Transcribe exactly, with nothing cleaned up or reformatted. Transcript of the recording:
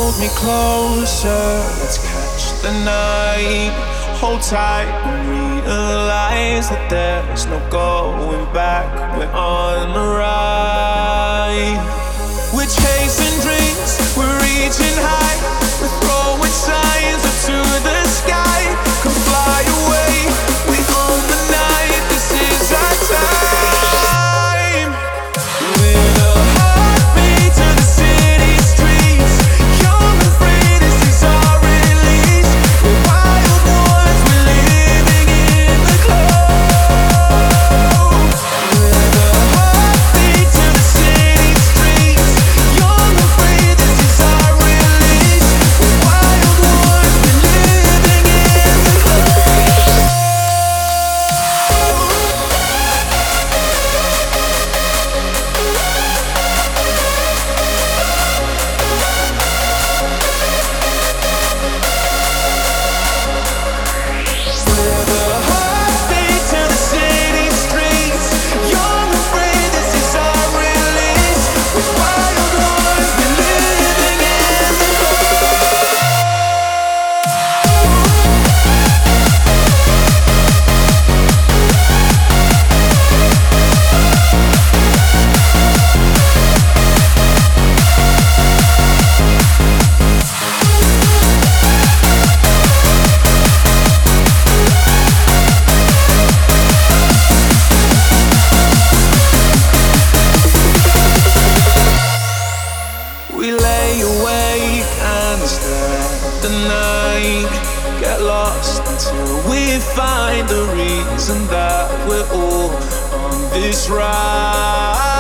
hold me closer, let's catch the night. Hold tight and realize that there's no going back. We're on the ride. We're chasing dreams, we're reaching high. We're throwing signs up to the sky. Come fly away, we own the night. This is our time. With a heartbeat to the city streets, young and free, this is our release. We're wild ones, we're living in the clouds. With a heartbeat to the city streets, young and free, this is our release. We're wild ones, we're living in the clouds. With a heartbeat to the city streets, young and free, this is our release. We're wild ones, we're living in the We lay awake and stare at the night. Get lost until we find the reason that we're all on this ride.